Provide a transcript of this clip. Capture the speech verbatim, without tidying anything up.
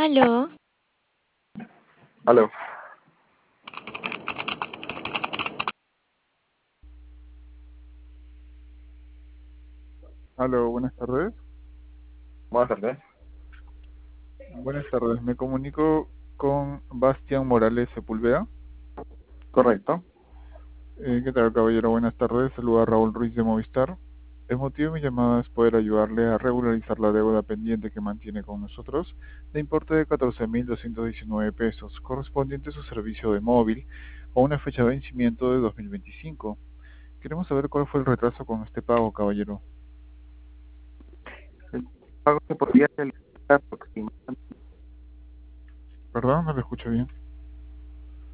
Aló, Aló, Aló, buenas tardes. buenas tardes. Buenas tardes, me comunico con Bastián Morales Sepúlveda. Correcto. Eh, ¿qué tal, caballero? Buenas tardes, saluda Raúl Ruiz de Movistar. El motivo de mi llamada es poder ayudarle a regularizar la deuda pendiente que mantiene con nosotros de importe de catorce mil doscientos diecinueve pesos, correspondiente a su servicio de móvil, con una fecha de vencimiento de dos mil veinticinco. Queremos saber cuál fue el retraso con este pago, caballero. El pago se podría realizar aproximadamente. Perdón, no lo escucho bien.